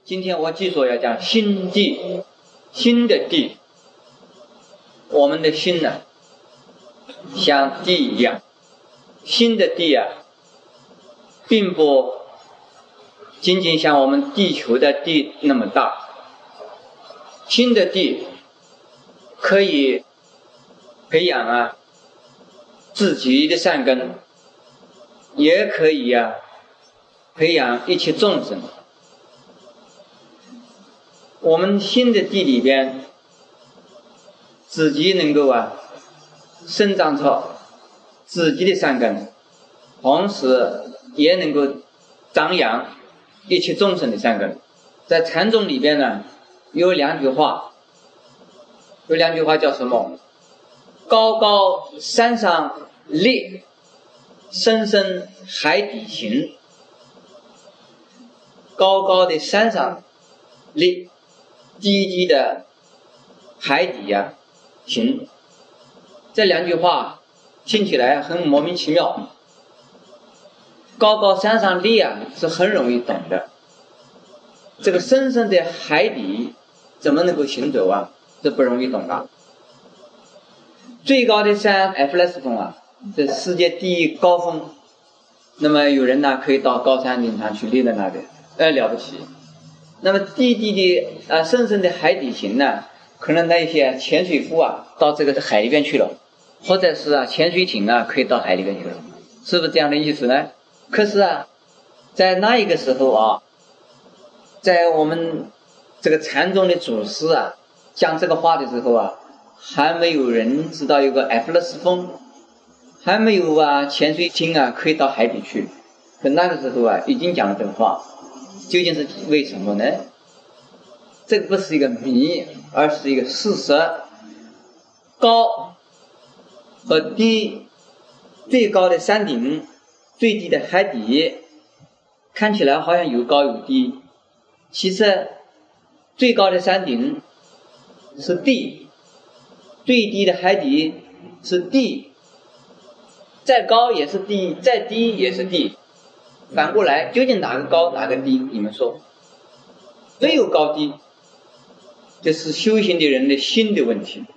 今天我继续要讲心地，心的地。我们的心呢，像地一样，心的地啊，并不仅仅像我们地球的地那么大。心的地可以培养自己的善根，也可以培养一切众生。我们心的地里边，自己能够生长出自己的善根，同时也能够张扬一切众生的善根。在禅宗里边呢，有两句话叫什么？高高山上立，深深海底行。高高的山上立，低低的海底行。这两句话听起来很莫名其妙。高高山上立是很容易懂的，这个深深的海底怎么能够行走这不容易懂的。最高的山埃弗雷斯峰这世界第一高峰，那么有人可以到高山顶上去立在那里，了不起。那么低低的深深的海底行呢，可能那些潜水夫到这个海里边去了，或者是潜水艇可以到海里边去了，是不是这样的意思呢？可是在那一个时候在我们这个禅宗的祖师讲这个话的时候还没有人知道有个埃弗雷斯峰，还没有潜水艇可以到海底去。可那个时候已经讲了这个话，究竟是为什么呢？这个不是一个谜，而是一个事实。高和低，最高的山顶，最低的海底，看起来好像有高有低，其实最高的山顶是地，最低的海底是地，再高也是地，再低也是地。反过来，究竟哪个高哪个低？你们说？没有高低，这是修行的人的心的问题。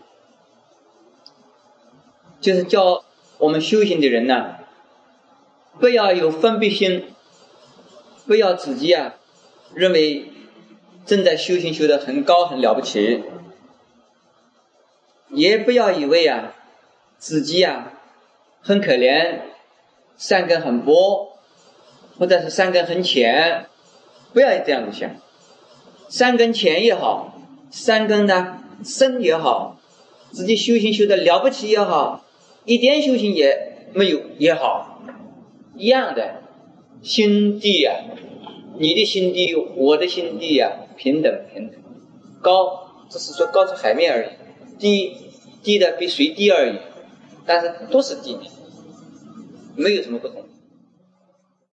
就是叫我们修行的人不要有分别心，不要自己认为正在修行修得很高很了不起，也不要以为自己很可怜，善根很薄，或者是善根很浅，不要这样子想。善根浅也好，善根深也好，自己修行修得了不起也好，一点修行也没有也好，一样的。心地你的心地我的心地平等。高只是说高出海面而已，低的比水低而已，但是都是低，没有什么不同。